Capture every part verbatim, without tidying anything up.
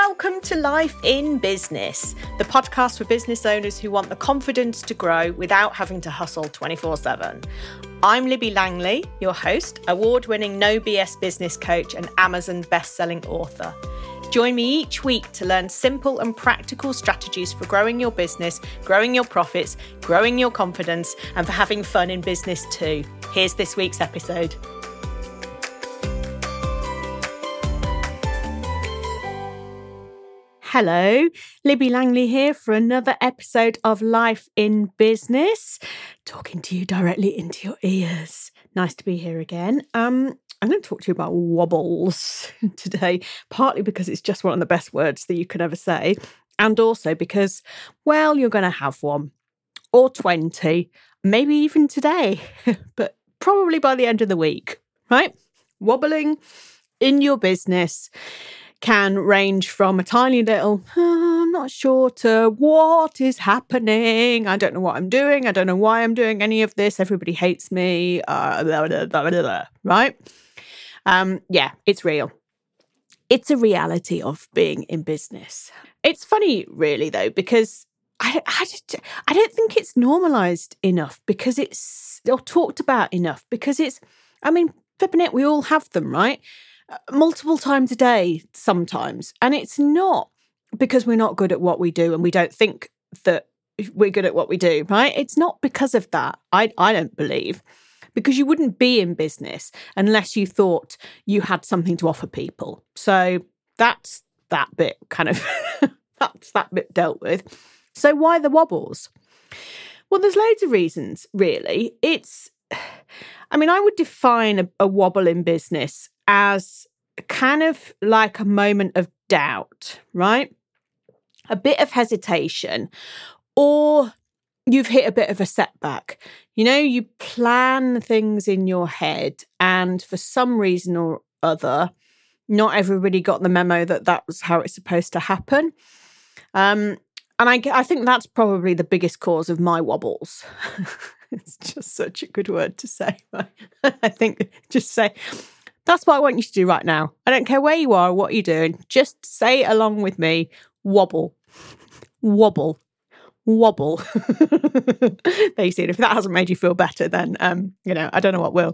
Welcome to Life in Business, the podcast for business owners who want the confidence to grow without having to hustle twenty-four seven. I'm Libby Langley, your host, award-winning no B S business coach and Amazon best-selling author. Join me each week to learn simple and practical strategies for growing your business, growing your profits, growing your confidence, and for having fun in business too. Here's this week's episode. Hello, Libby Langley here for another episode of Life in Business, talking to you directly into your ears. Nice to be here again. Um, I'm going to talk to you about wobbles today, partly because it's just one of the best words that you could ever say, and also because, well, you're going to have one, or twenty, maybe even today, but probably by the end of the week, right? Wobbling in your business can range from a tiny little, oh, I'm not sure, to what is happening? I don't know what I'm doing. I don't know why I'm doing any of this. Everybody hates me, uh, blah, blah, blah, blah, blah, right? Um, yeah, it's real. It's a reality of being in business. It's funny, really, though, because I, I, just, I don't think it's normalised enough because it's, or talked about enough because it's, I mean, flipping it, we all have them, right? Multiple times a day sometimes. And it's not because we're not good at what we do and we don't think that we're good at what we do, right? It's not because of that, I, I don't believe, because you wouldn't be in business unless you thought you had something to offer people. So that's that bit kind of, that's that bit dealt with. So why the wobbles? Well, there's loads of reasons, really. It's, I mean, I would define a, a wobble in business as kind of like a moment of doubt, right? A bit of hesitation, or you've hit a bit of a setback. You know, you plan things in your head and for some reason or other, not everybody got the memo that that was how it's supposed to happen. Um, and I, I think that's probably the biggest cause of my wobbles. It's just such a good word to say. Right? I think just say, that's what I want you to do right now. I don't care where you are or what you're doing. Just say it along with me. Wobble. Wobble. Wobble. There you see it. If that hasn't made you feel better, then, um, you know, I don't know what will.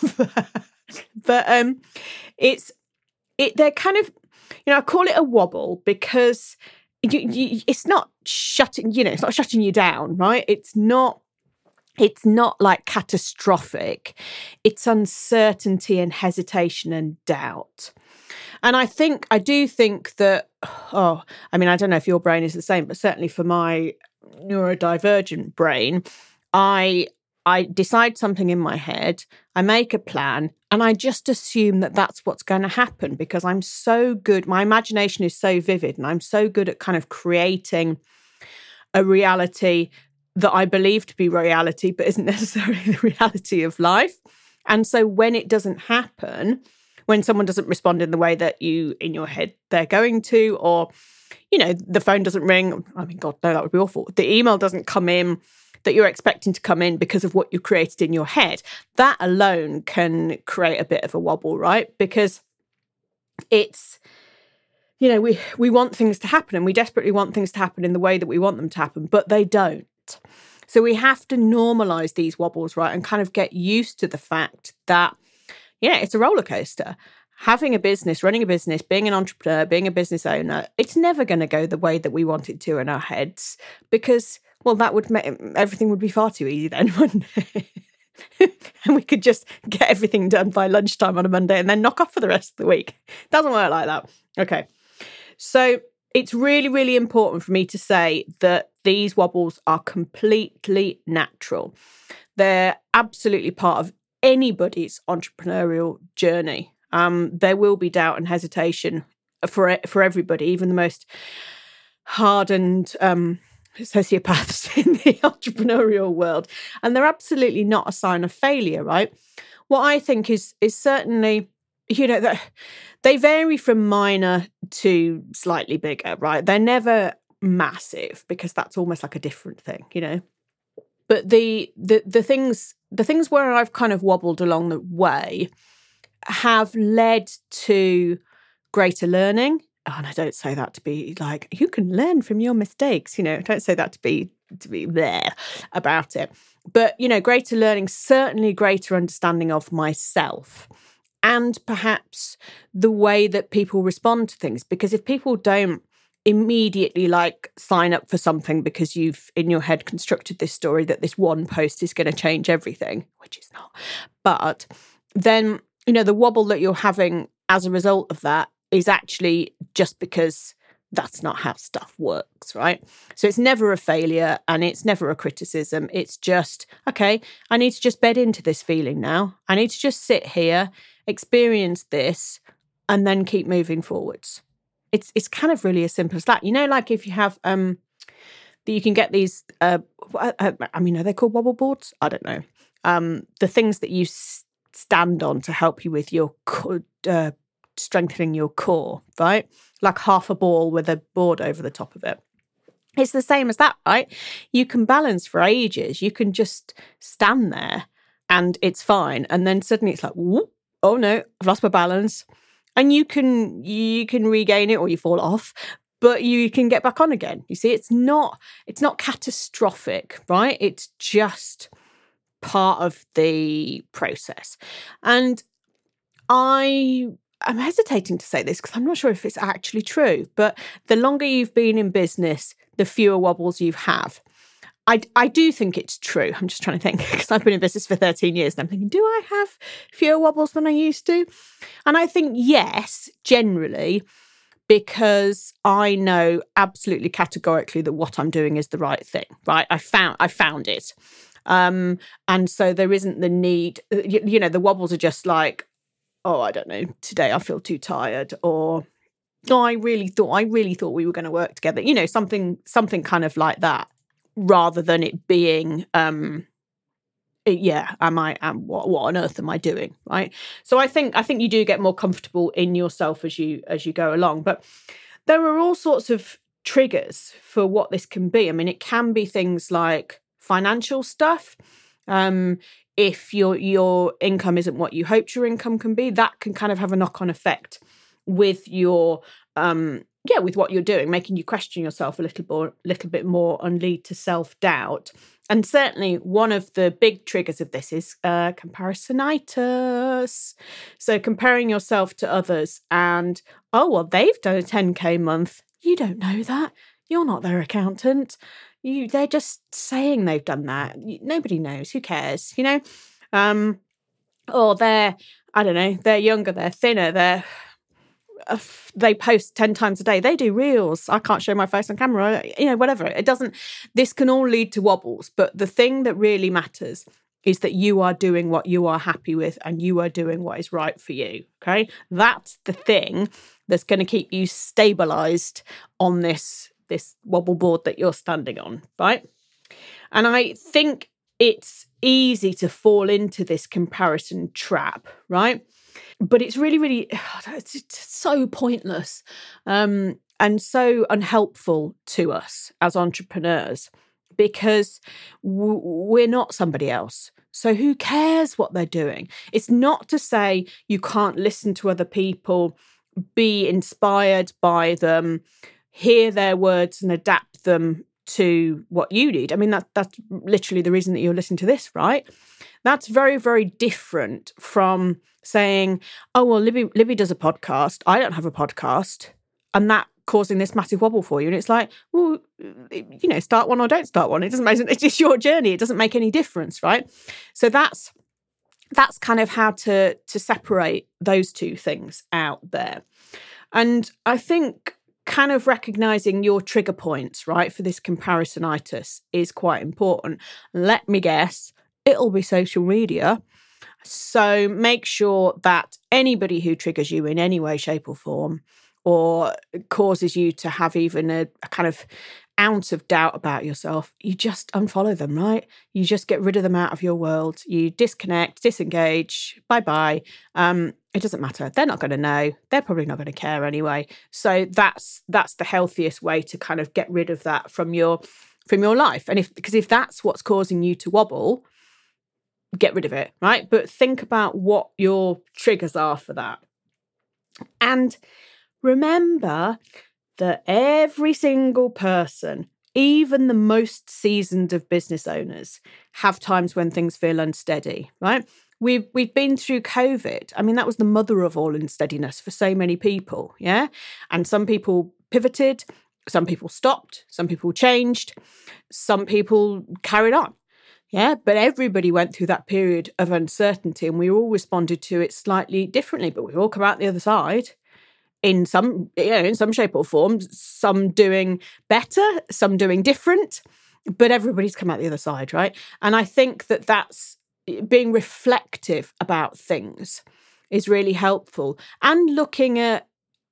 But um, it's, it. they're kind of, you know, I call it a wobble because you, you, it's not shutting, you know, it's not shutting you down, right? It's not, It's not like catastrophic. It's uncertainty and hesitation and doubt. And I think, I do think that, oh, I mean, I don't know if your brain is the same, but certainly for my neurodivergent brain, I I decide something in my head, I make a plan, and I just assume that that's what's going to happen because I'm so good, my imagination is so vivid, and I'm so good at kind of creating a reality that I believe to be reality, but isn't necessarily the reality of life. And so when it doesn't happen, when someone doesn't respond in the way that you, in your head, they're going to, or, you know, the phone doesn't ring, I mean, God, no, that would be awful. The email doesn't come in that you're expecting to come in because of what you created in your head, that alone can create a bit of a wobble, right? Because it's, you know, we, we want things to happen and we desperately want things to happen in the way that we want them to happen, but they don't. So we have to normalize these wobbles, right? And kind of get used to the fact that, yeah, it's a roller coaster. Having a business, running a business, being an entrepreneur, being a business owner, it's never going to go the way that we want it to in our heads because, well, that would make everything would be far too easy then, wouldn't it? And we could just get everything done by lunchtime on a Monday and then knock off for the rest of the week. Doesn't work like that. Okay. So it's really, really important for me to say that these wobbles are completely natural. They're absolutely part of anybody's entrepreneurial journey. Um, there will be doubt and hesitation for for everybody, even the most hardened um, sociopaths in the entrepreneurial world. And they're absolutely not a sign of failure, right? What I think is is certainly, you know, that they vary from minor to slightly bigger, right? They're never massive because that's almost like a different thing, you know. But the the the things the things where I've kind of wobbled along the way have led to greater learning oh, and I don't say that to be like, you can learn from your mistakes, you know, I don't say that to be, to be there about it. But, you know, greater learning, certainly greater understanding of myself and perhaps the way that people respond to things. Because if people don't immediately like sign up for something because you've in your head constructed this story that this one post is going to change everything, which is not, but then, you know, the wobble that you're having as a result of that is actually just because that's not how stuff works, right? So it's never a failure and it's never a criticism. It's just, okay, I need to just bed into this feeling now. I need to just sit here, experience this, and then keep moving forwards. It's it's kind of really as simple as that. You know, like if you have, um, that you can get these, uh, I, I mean, are they called wobble boards? I don't know. Um, the things that you s- stand on to help you with your co- uh, strengthening your core, right? Like half a ball with a board over the top of it. It's the same as that, right? You can balance for ages. You can just stand there and it's fine. And then suddenly it's like, whoop, oh no, I've lost my balance. And you can you can regain it or you fall off, but you can get back on again. You see, it's not it's not catastrophic, right? It's just part of the process. And I I'm hesitating to say this because I'm not sure if it's actually true, but the longer you've been in business, the fewer wobbles you have. I, I do think it's true. I'm just trying to think because I've been in business for thirteen years and I'm thinking, do I have fewer wobbles than I used to? And I think yes, generally, because I know absolutely categorically that what I'm doing is the right thing, right? I found I found it. Um, and so there isn't the need, you, you know, the wobbles are just like, oh, I don't know, today I feel too tired, or oh, I really thought I really thought we were going to work together. You know, something something kind of like that. Rather than it being, um, yeah, am I? Am what? What on earth am I doing? Right. So I think I think you do get more comfortable in yourself as you as you go along. But there are all sorts of triggers for what this can be. I mean, it can be things like financial stuff. Um, if your your income isn't what you hoped your income can be, that can kind of have a knock-on effect with your um yeah, with what you're doing, making you question yourself a little more, little bit more and lead to self-doubt. And certainly one of the big triggers of this is uh, comparisonitis. So comparing yourself to others and, oh, well, they've done a ten K month. You don't know that. You're not their accountant. You, they're just saying they've done that. Nobody knows. Who cares? You know? Um, or they're, I don't know, they're younger, they're thinner, they're... they post ten times a day. They do reels. I can't show my face on camera. You know, whatever. It doesn't, this can all lead to wobbles. But the thing that really matters is that you are doing what you are happy with and you are doing what is right for you. Okay. That's the thing that's going to keep you stabilized on this, this wobble board that you're standing on. Right. And I think it's easy to fall into this comparison trap. Right. But it's really, really, it's so pointless um, and so unhelpful to us as entrepreneurs because w- we're not somebody else. So who cares what they're doing? It's not to say you can't listen to other people, be inspired by them, hear their words and adapt them to what you need. I mean, that, that's literally the reason that you're listening to this, right? That's very, very different from saying, oh, well, Libby, Libby does a podcast. I don't have a podcast. And that causing this massive wobble for you. And it's like, well, you know, start one or don't start one. It doesn't make sense. It's just your journey. It doesn't make any difference, right? So that's that's kind of how to, to separate those two things out there. And I think kind of recognizing your trigger points, right, for this comparisonitis is quite important. Let me guess, it'll be social media. So make sure that anybody who triggers you in any way, shape or form, or causes you to have even a, a kind of ounce of doubt about yourself, you just unfollow them, right? You just get rid of them out of your world. You disconnect, disengage, bye-bye. Um, it doesn't matter. They're not going to know. They're probably not going to care anyway. So that's that's the healthiest way to kind of get rid of that from your from your life. And if because if that's what's causing you to wobble, get rid of it, right? But think about what your triggers are for that. And remember that every single person, even the most seasoned of business owners, have times when things feel unsteady, right? We've, we've been through COVID. I mean, that was the mother of all unsteadiness for so many people, yeah? And some people pivoted, some people stopped, some people changed, some people carried on, yeah? But everybody went through that period of uncertainty, and we all responded to it slightly differently, but we've all come out the other side. In some, you know, in some shape or form, some doing better, some doing different, but everybody's come out the other side, right? And I think that that's being reflective about things is really helpful, and looking at,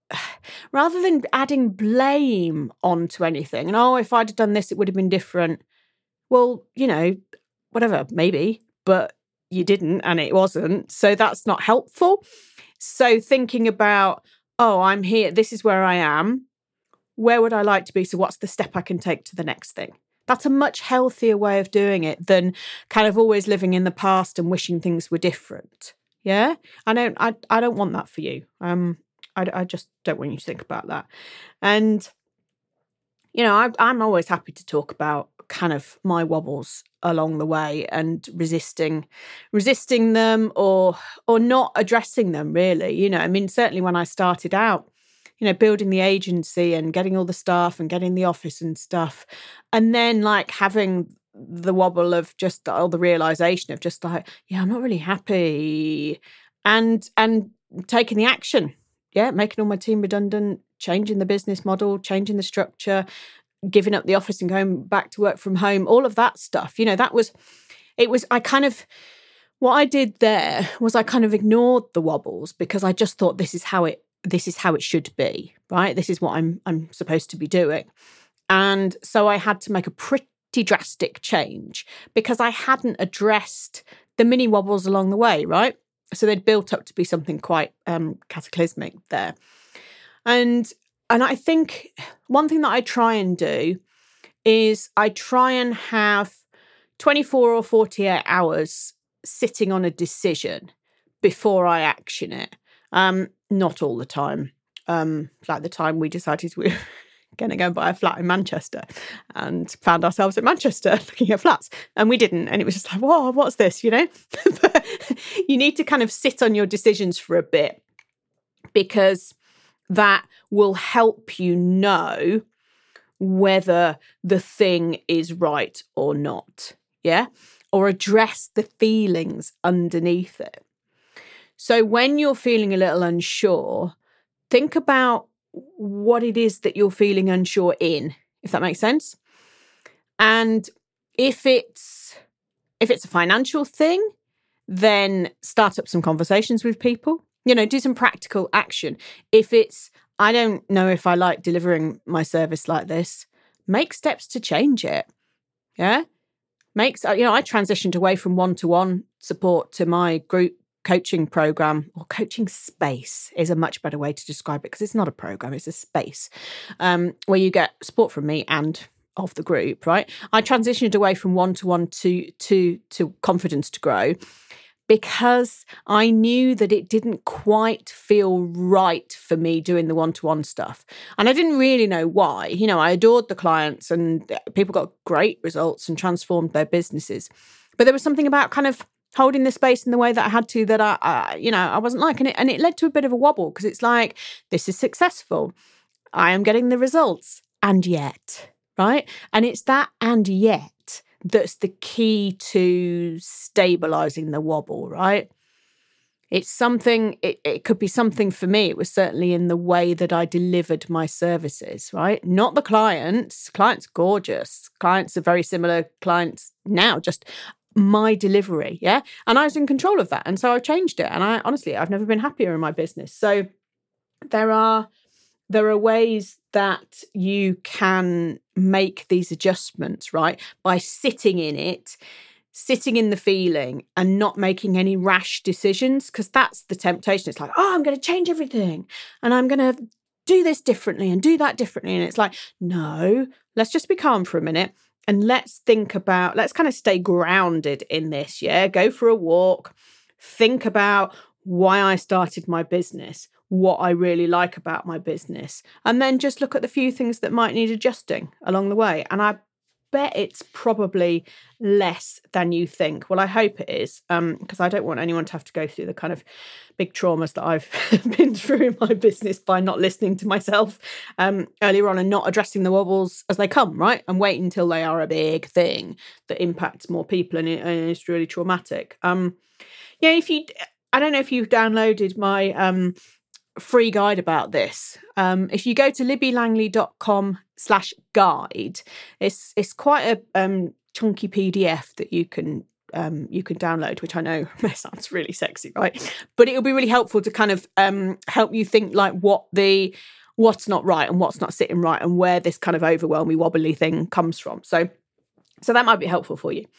rather than adding blame onto anything, and oh, if I'd have done this, it would have been different. Well, you know, whatever, maybe, but you didn't, and it wasn't, so that's not helpful. So thinking about, oh, I'm here, this is where I am. Where would I like to be? So what's the step I can take to the next thing? That's a much healthier way of doing it than kind of always living in the past and wishing things were different. Yeah? I don't I, I don't want that for you. Um, I, I just don't want you to think about that. And, you know, I, I'm always happy to talk about kind of my wobbles along the way and resisting resisting them or or not addressing them, really. You know, I mean, certainly when I started out, you know, building the agency and getting all the staff and getting the office and stuff, and then like having the wobble of just all the realization of just like, yeah, I'm not really happy, and and taking the action, yeah, making all my team redundant, changing the business model, changing the structure, giving up the office and going back to work from home, all of that stuff. You know, that was, it was, I kind of, what I did there was I kind of ignored the wobbles because I just thought this is how it, this is how it should be, right? This is what I'm, I'm supposed to be doing. And so I had to make a pretty drastic change because I hadn't addressed the mini wobbles along the way, right? So they'd built up to be something quite um, cataclysmic there. And And I think one thing that I try and do is I try and have twenty-four or forty-eight hours sitting on a decision before I action it. Um, not all the time. Um, like the time we decided we were going to go and buy a flat in Manchester and found ourselves in Manchester looking at flats, and we didn't. And it was just like, whoa, what's this, you know? But you need to kind of sit on your decisions for a bit, because that will help you know whether the thing is right or not, yeah? Or address the feelings underneath it. So when you're feeling a little unsure, think about what it is that you're feeling unsure in, if that makes sense. And if it's if it's a financial thing, then start up some conversations with people. You know, do some practical action. If it's, I don't know if I like delivering my service like this, make steps to change it. Yeah? Makes, you know, I transitioned away from one-to-one support to my group coaching program, or coaching space is a much better way to describe it, because it's not a program, it's a space um, where you get support from me and of the group, right? I transitioned away from one-to-one to, to, to Confidence to Grow, because I knew that it didn't quite feel right for me doing the one-to-one stuff. And I didn't really know why. You know, I adored the clients and people got great results and transformed their businesses. But there was something about kind of holding the space in the way that I had to that I, I you know, I wasn't liking it. And it led to a bit of a wobble, because it's like, this is successful. I am getting the results. And yet, right? And it's that and yet that's the key to stabilizing the wobble, right? It's something, it, it could be something for me. It was certainly in the way that I delivered my services, right? Not the clients. Clients gorgeous. Clients are very similar clients now, just my delivery, yeah? And I was in control of that. And so I changed it. And I honestly, I've never been happier in my business. So there are There are ways that you can make these adjustments, right? By sitting in it, sitting in the feeling and not making any rash decisions, because that's the temptation. It's like, oh, I'm going to change everything and I'm going to do this differently and do that differently. And it's like, no, let's just be calm for a minute and let's think about, let's kind of stay grounded in this, yeah? Go for a walk, think about why I started my business. what I really like about my business, and then just look at the few things that might need adjusting along the way. And I bet it's probably less than you think. Well, I hope it is, um, because I don't want anyone to have to go through the kind of big traumas that I've been through in my business by not listening to myself um, earlier on and not addressing the wobbles as they come, right? And wait until they are a big thing that impacts more people and, it, and it's really traumatic. Um, yeah, if you, I don't know if you've downloaded my um, free guide about this. Um, if you go to libbylangley.com slash guide, it's it's quite a um, chunky P D F that you can um, you can download, which I know sounds really sexy, right? But it'll be really helpful to kind of um, help you think like what the what's not right and what's not sitting right and where this kind of overwhelming wobbly thing comes from. So so that might be helpful for you.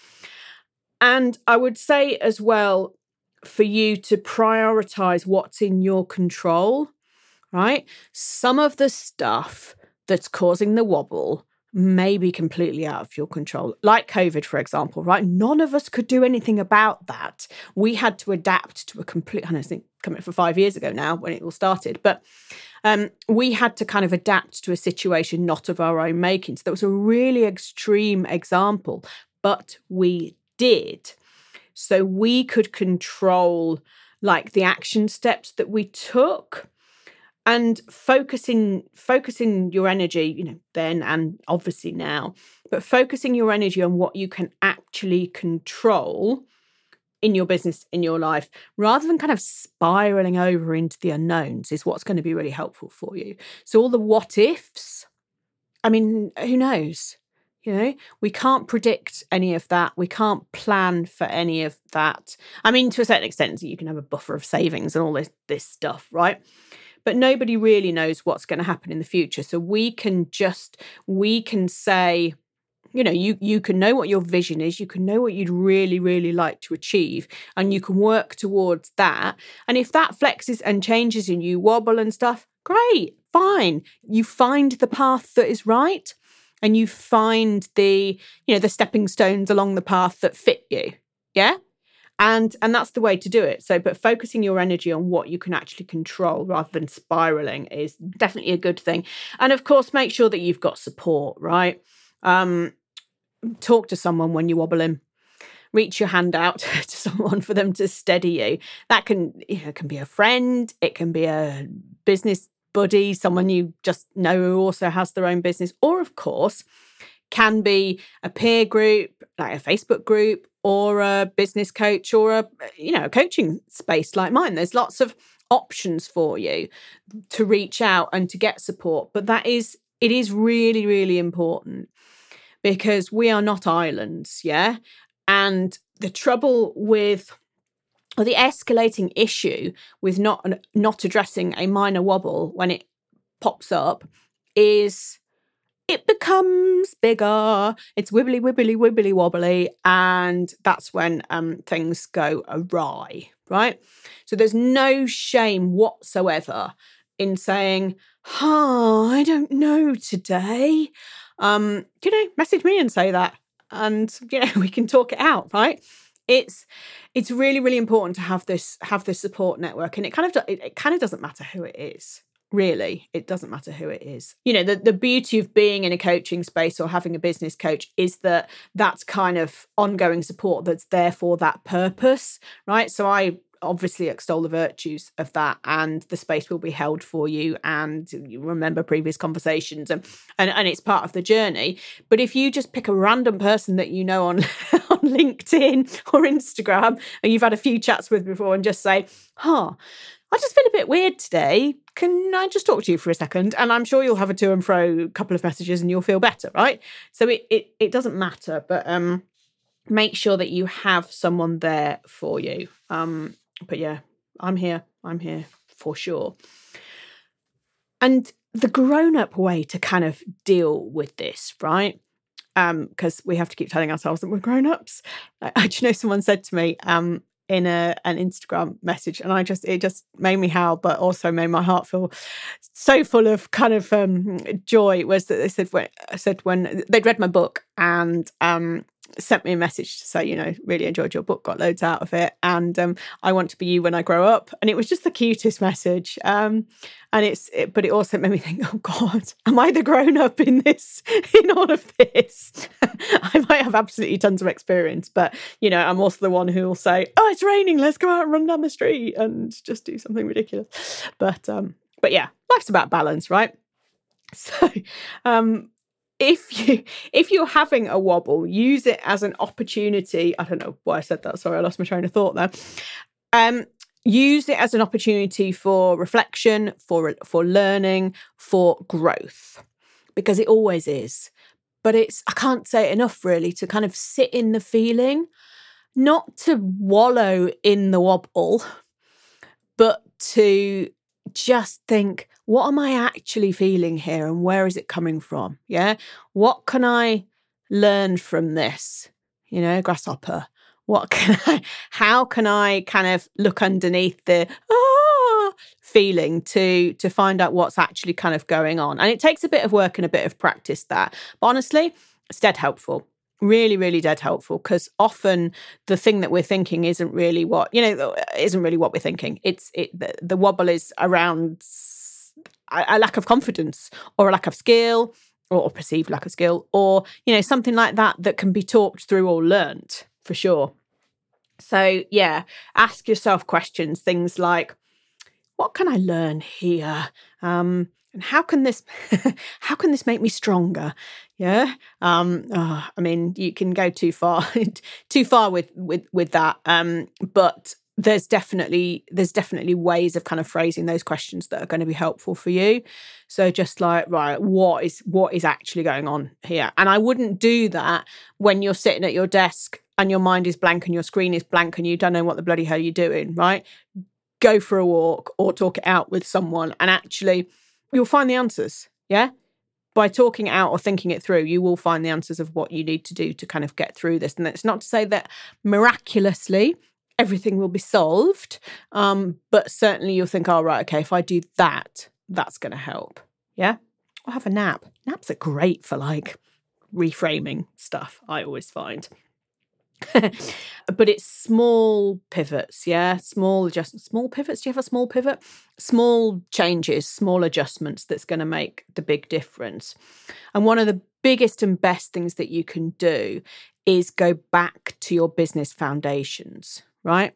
And I would say as well, for you to prioritize what's in your control, right? Some of the stuff that's causing the wobble may be completely out of your control, like COVID, for example, right? None of us could do anything about that. We had to adapt to a complete, I don't think, coming from five years ago now when it all started, but um, we had to kind of adapt to a situation not of our own making. So that was a really extreme example, but we did. So we could control like the action steps that we took, and focusing focusing your energy, you know, then and obviously now, but focusing your energy on what you can actually control in your business, in your life, rather than kind of spiraling over into the unknowns is what's going to be really helpful for you. So all the what ifs, I mean, who knows? You know, we can't predict any of that. We can't plan for any of that. I mean, to a certain extent, you can have a buffer of savings and all this, this stuff, right? But nobody really knows what's going to happen in the future. So we can just, we can say, you know, you, you can know what your vision is. You can know what you'd really, really like to achieve. And you can work towards that. And if that flexes and changes and you wobble and stuff, great, fine. You find the path that is right. And you find the, you know, the stepping stones along the path that fit you. Yeah. And and that's the way to do it. So, but focusing your energy on what you can actually control rather than spiraling is definitely a good thing. And of course, make sure that you've got support, right? Um, talk to someone when you're wobbling. Reach your hand out to someone for them to steady you. That can, you know, can be a friend. It can be a business buddy, someone you just know who also has their own business, or of course can be a peer group like a Facebook group or a business coach or a, you know, a coaching space like mine. There's lots of options for you to reach out and to get support, but that is it is really, really important because we are not islands. Yeah. And the trouble with or the escalating issue with not not addressing a minor wobble when it pops up is it becomes bigger. It's wibbly, wibbly, wibbly, wobbly. And that's when um, things go awry, right? So there's no shame whatsoever in saying, oh, I don't know today. Um, you know, message me and say that. And, you know, we can talk it out, right? It's it's really, really important to have this have this support network, and it kind of it, it kind of doesn't matter who it is. Really, it doesn't matter who it is. You know, the the beauty of being in a coaching space or having a business coach is that that's kind of ongoing support that's there for that purpose, right? So I obviously extol the virtues of that, and the space will be held for you, and you remember previous conversations, and and, and it's part of the journey. But if you just pick a random person that you know on, on LinkedIn or Instagram and you've had a few chats with before and just say, huh, I just feel a bit weird today. Can I just talk to you for a second? And I'm sure you'll have a to and fro couple of messages and you'll feel better, right? So it it, it doesn't matter, but um, make sure that you have someone there for you. Um, but yeah, I'm here. I'm here for sure. And the grown-up way to kind of deal with this, right? Um, because we have to keep telling ourselves that we're grown-ups. I, I you know, someone said to me, um, in a an Instagram message, and I just it just made me howl, but also made my heart feel so full of kind of um, joy. Was that they said when I said when they'd read my book, and um, sent me a message to say, you know, really enjoyed your book, got loads out of it, and um, I want to be you when I grow up. And it was just the cutest message. Um, and it's, it, but it also made me think, oh God, am I the grown up in this, in all of this? I might have absolutely tons of experience, but you know, I'm also the one who will say, oh, it's raining, let's go out and run down the street and just do something ridiculous. But um, but yeah, life's about balance, right? So um, if you if you're having a wobble, use it as an opportunity. I don't know why I said that. Sorry, I lost my train of thought there. Um, use it as an opportunity for reflection, for for learning, for growth, because it always is. But it's, I can't say it enough really, to kind of sit in the feeling, not to wallow in the wobble, but to just think, what am I actually feeling here and where is it coming from? Yeah. What can I learn from this? You know, grasshopper. What can I, how can I kind of look underneath the ah feeling to, to find out what's actually kind of going on? And it takes a bit of work and a bit of practice that, but honestly, it's dead helpful. Really, really dead helpful, because often the thing that we're thinking isn't really what, you know, isn't really what we're thinking. It's it the, the wobble is around a, a lack of confidence or a lack of skill or, or perceived lack of skill, or, you know, something like that that can be talked through or learnt for sure. So yeah, ask yourself questions, things like, what can I learn here? Um, and how can this, how can this make me stronger? Yeah. Um, oh, I mean, you can go too far, too far with, with, with that. Um, but there's definitely, there's definitely ways of kind of phrasing those questions that are going to be helpful for you. So just like, right, what is, what is actually going on here? And I wouldn't do that when you're sitting at your desk and your mind is blank and your screen is blank and you don't know what the bloody hell you're doing, right? Go for a walk or talk it out with someone, and actually you'll find the answers. Yeah. By talking it out or thinking it through, you will find the answers of what you need to do to kind of get through this. And it's not to say that miraculously everything will be solved, um, but certainly you'll think, oh, right, okay, if I do that, that's going to help. Yeah. Or have a nap. Naps are great for like reframing stuff, I always find. But it's small pivots, yeah, small adjustments, small pivots. Do you have a small pivot? Small changes, small adjustments that's going to make the big difference. And one of the biggest and best things that you can do is go back to your business foundations, right?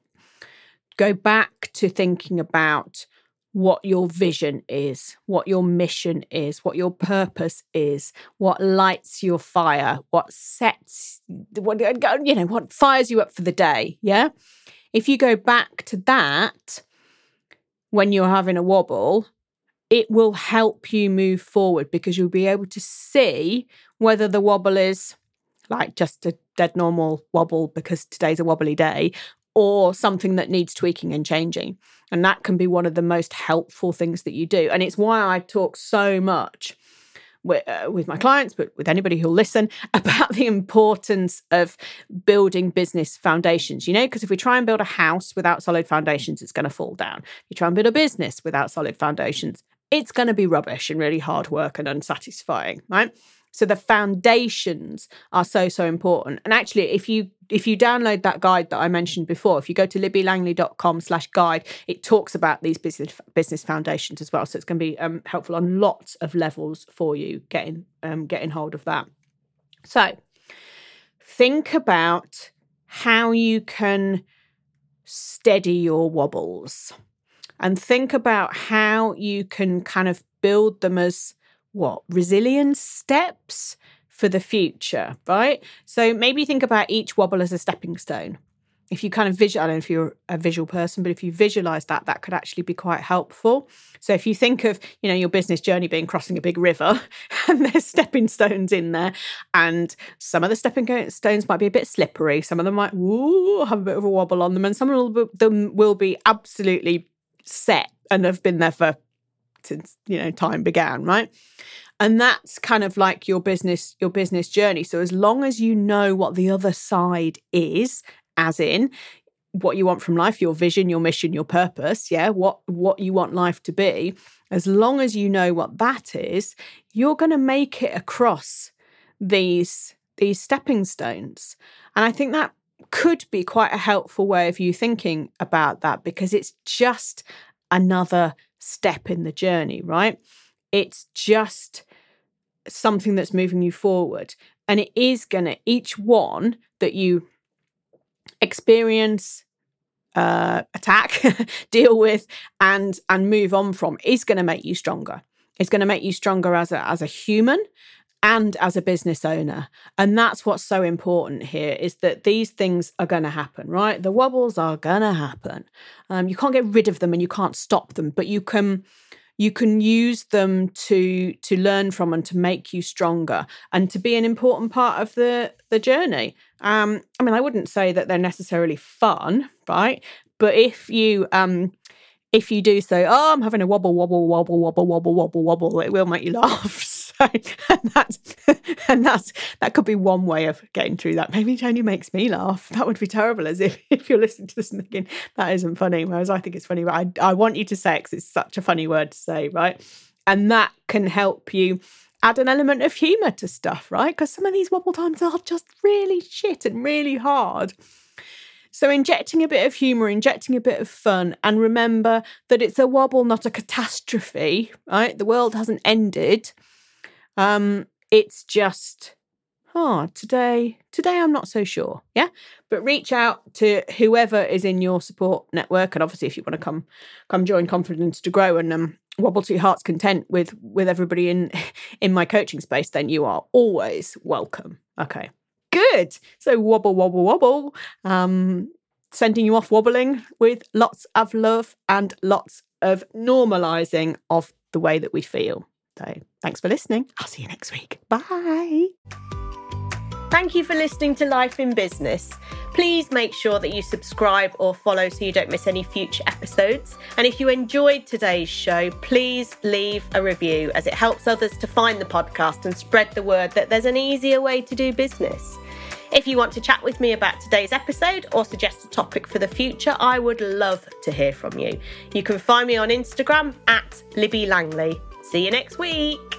Go back to thinking about what your vision is, what your mission is, what your purpose is, what lights your fire, what sets, what, you know, what fires you up for the day, yeah? If you go back to that when you're having a wobble, it will help you move forward, because you'll be able to see whether the wobble is like just a dead normal wobble because today's a wobbly day, or something that needs tweaking and changing. And that can be one of the most helpful things that you do. And it's why I talk so much with, uh, with my clients, but with anybody who'll listen, about the importance of building business foundations, you know, because if we try and build a house without solid foundations, it's going to fall down. If you try and build a business without solid foundations, it's going to be rubbish and really hard work and unsatisfying, right? So the foundations are so, so important. And actually, if you if you download that guide that I mentioned before, if you go to libbylangley.com slash guide, it talks about these business business foundations as well. So it's going to be um, helpful on lots of levels for you getting um, getting hold of that. So think about how you can steady your wobbles, and think about how you can kind of build them as what? Resilience steps for the future, right? So maybe think about each wobble as a stepping stone. If you kind of visual, I don't know if you're a visual person, but if you visualize that, that could actually be quite helpful. So if you think of, you know, your business journey being crossing a big river and there's stepping stones in there, and some of the stepping stones might be a bit slippery. Some of them might woo, have a bit of a wobble on them, and some of them will be absolutely set and have been there for since, you know, time began, right? And that's kind of like your business, your business journey. So as long as you know what the other side is, as in what you want from life, your vision, your mission, your purpose, yeah, what, what you want life to be, as long as you know what that is, you're going to make it across these these stepping stones. And I think that could be quite a helpful way of you thinking about that, because it's just another step in the journey, right? It's just something that's moving you forward. And it is going to, each one that you experience, uh, attack, deal with, and and move on from is going to make you stronger. It's going to make you stronger as a as a human and as a business owner. And that's what's so important here, is that these things are going to happen, right? The wobbles are going to happen. Um, you can't get rid of them and you can't stop them, but you can you can use them to to learn from and to make you stronger and to be an important part of the, the journey. Um, I mean, I wouldn't say that they're necessarily fun, right? But if you um, if you do say, oh, I'm having a wobble, wobble, wobble, wobble, wobble, wobble, wobble, it will make you laugh. So, and that's and that's that could be one way of getting through that. Maybe it only makes me laugh. That would be terrible, as if, if you're listening to this and thinking, that isn't funny, whereas I think it's funny. But I, I want you to say it because it's such a funny word to say, right? And that can help you add an element of humour to stuff, right? Because some of these wobble times are just really shit and really hard. So injecting a bit of humour, injecting a bit of fun, and remember that it's a wobble, not a catastrophe, right? The world hasn't ended. Um, it's just, oh, today, today I'm not so sure, yeah? But reach out to whoever is in your support network. And obviously, if you want to come come join Confidence to Grow and um, wobble to your heart's content with, with everybody in, in my coaching space, then you are always welcome. Okay, good. So wobble, wobble, wobble. Um, sending you off wobbling with lots of love and lots of normalising of the way that we feel. So thanks for listening. I'll see you next week. Bye. Thank you for listening to Life in Business. Please make sure that you subscribe or follow so you don't miss any future episodes. And if you enjoyed today's show, please leave a review, as it helps others to find the podcast and spread the word that there's an easier way to do business. If you want to chat with me about today's episode or suggest a topic for the future, I would love to hear from you. You can find me on Instagram at Libby Langley. See you next week.